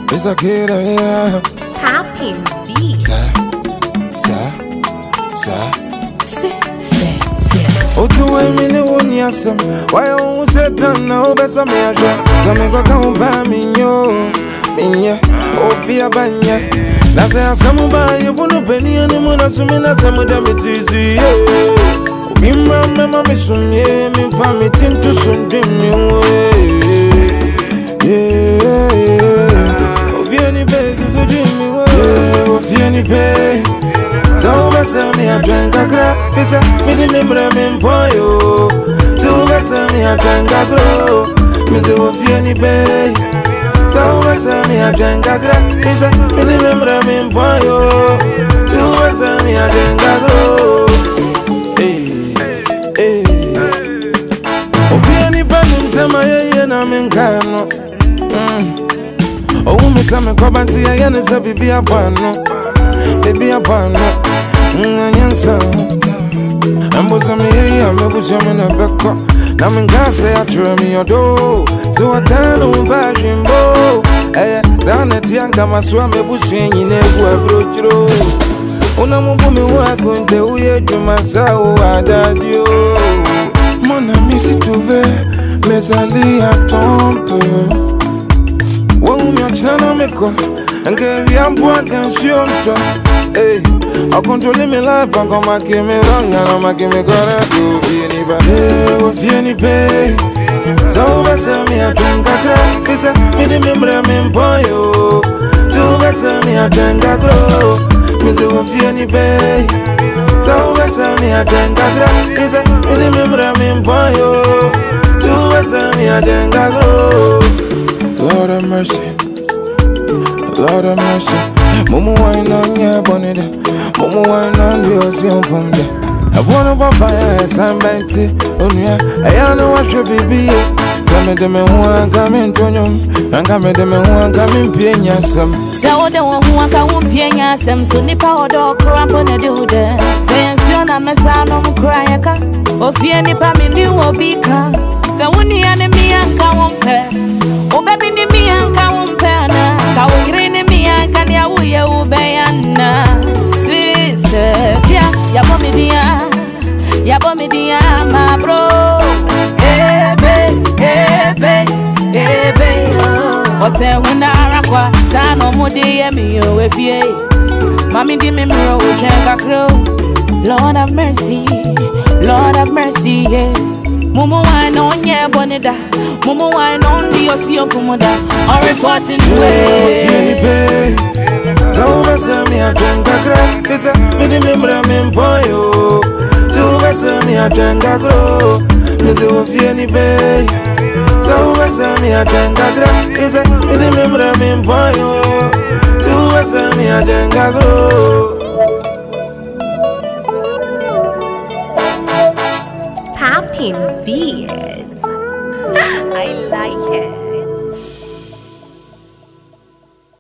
It's a kid, yeah. Happy beat. Otu mini unyasem. Why you say down now? Besa me aja. Samego kan ba minyo. Minya. Obi abanya. Na say asamu ba ye bunu peni anu mo na sumi na samu da metizi. Obi mama me sumye me fa me tintu sundim mi. Obi ani be so dream me. Obi ani be. So besa me a drink a gra, pisa me di me bra me mpoyo. So besa me a drink a gro, me se wo fie ni be. So besa me a drink a gra, pisa me di me bra me mpoyo. So besa me a drink a gro. O fie ni ba nim se ma ye na me nkano. O me se me kwabanti ye ne se bibi afano. Baby, I'm born up. I'm bosom here, I'm a bosom in a back. Now, in gas, I try me your door. To a town of fashion bow. Eh, down at Yanka, swam a bush in a broach road. Unamubu work on the way to my soul. I died you. Mona miss it to be, Mesali at Tompe. Won't you channel me go? And give you a boy can see on top. Hey, I'll control me life and come back me wrong and I'm making me gonna do anybody with any pay. So besa me a drink a crack, pisa me the member me boyo. So besa me a drink a grow, me say with any pay. So besa me a drink a crack, pisa me the member me boyo. So besa me a drink a grow. Lord have mercy. Lord of mercy, Momo wine on your bonnet, Momo wine on the ocean from there. I wanna buy a sunbanty, Unia, I know what should be. Tell me the men who are coming to you, and come the men who are coming paying some. So the one who are coming paying some, so the power dog crap on the dude. Saying, son, I'm a son of Crayaka, or fear any family will be calm. So when the enemy and come on pair, oh, baby, me and come on pair. Sister, ya bomb dia, my bro. Ebe, ote huna kwa sano mudi emi yo efie. Mami di me mro chenka kro. Lord have mercy, yeah. Mumu wine on ye bonida, Mumu wine on the ocean fumoda. On reporting way. So besa me a drink a crack, pisa me di member me boyo. So besa me a drink a grow, me say wo fie ni be. So besa me a drink a crack, pisa me di member me boyo. So besa me a drink a grow. Happy beat. I like it.